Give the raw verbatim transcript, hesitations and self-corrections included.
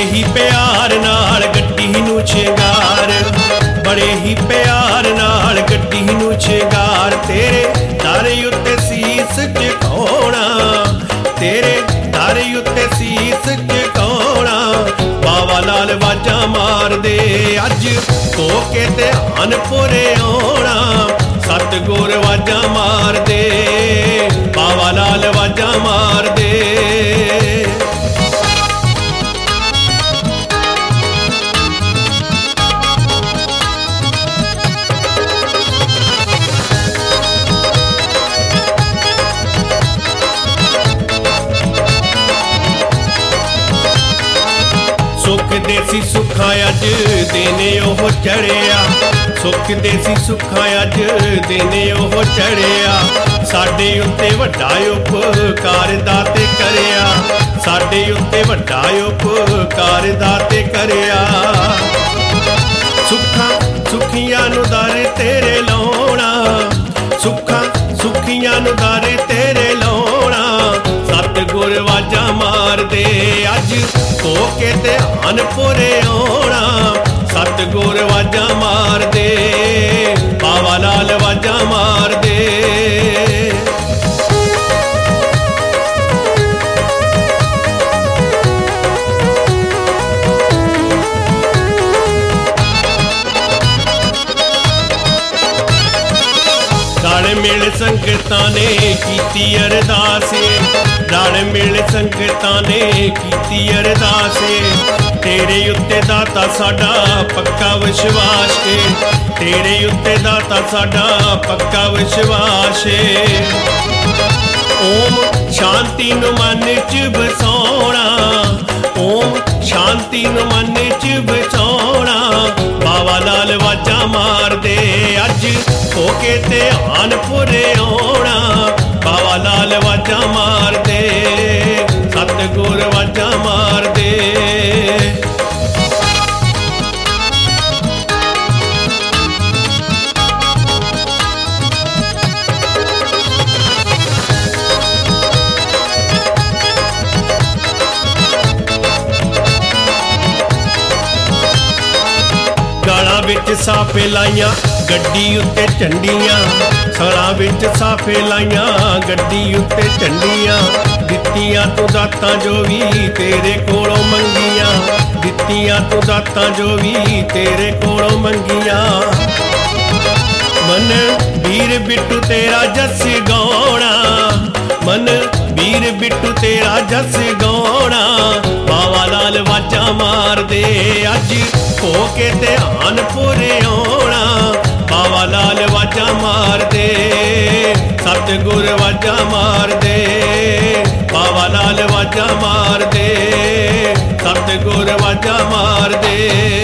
ही प्यार नाल गड्डी नूं शिंगार, बड़े ही प्यार नाल गड्डी नूं शिंगार। तेरे दर उत्ते सीस झुकाउणा, तेरे दर उत्ते सीस झुकाउणा। बाबा लाल वाजा मार दे अज हो के ध्यानपुरे आउणा। सतगुर वाजा मार दे, बाबा लाल वाजा मार दे। सुख देसी सुखा अज देने ओह चढ़िया, सुख देसी सुखा अज देने ओह चढ़िया। साडे उत्ते वड्डा उपकार दाते करिया, साडे उत्ते वड्डा उपकार दाते करिया। सुखा सुखियां नूं दर तेरे लाउणा, सुखा सुखियां नूं दर तेरे लाउणा। सतगुर वाजा मार दे अज हो के ध्यानपुरे आउणा। सतगुर वाजा मार दे, बाबा लाल वाजा मार दे। रल मिल संगतां ने कीती अरदास, रल मिल संगतां ने कीती अरदास। तेरे उत्ते दाता साडा पक्का विश्वास, तेरे उत्ते दाता साडा पक्का विश्वास। ओम शांति नूं मन च बसाउणा, ओम शांति नूं मन च बसाउणा। बाबा लाल वाजा मार दे अज हो के ध्यानपुरे आउणा। बाबा लाल वाजा मार दे, सतगुर वाजा मार दे। गला विच साफे लाइया गड्डी उत्ते झंडियां, सड़ा विच साफे लाइया गड्डी उत्ते झंडियां। दित्तियां तू दातां जो भी तेरे कोलों मंगियां, दित्तियां तू दातां जो भी तेरे कोलों मंगियां। मन वीर बिट्टू तेरा जस गाउणा, मन वीर बिट्टू तेरा जस गाउणा। बाबा लाल वाजा मार दे अज हो के ध्यानपुरे आउणा। बाबा लाल वाजा मार दे, सतगुर वाजा मार दे। बाबा लाल वाजा मार दे, सतगुर वाजा मार दे।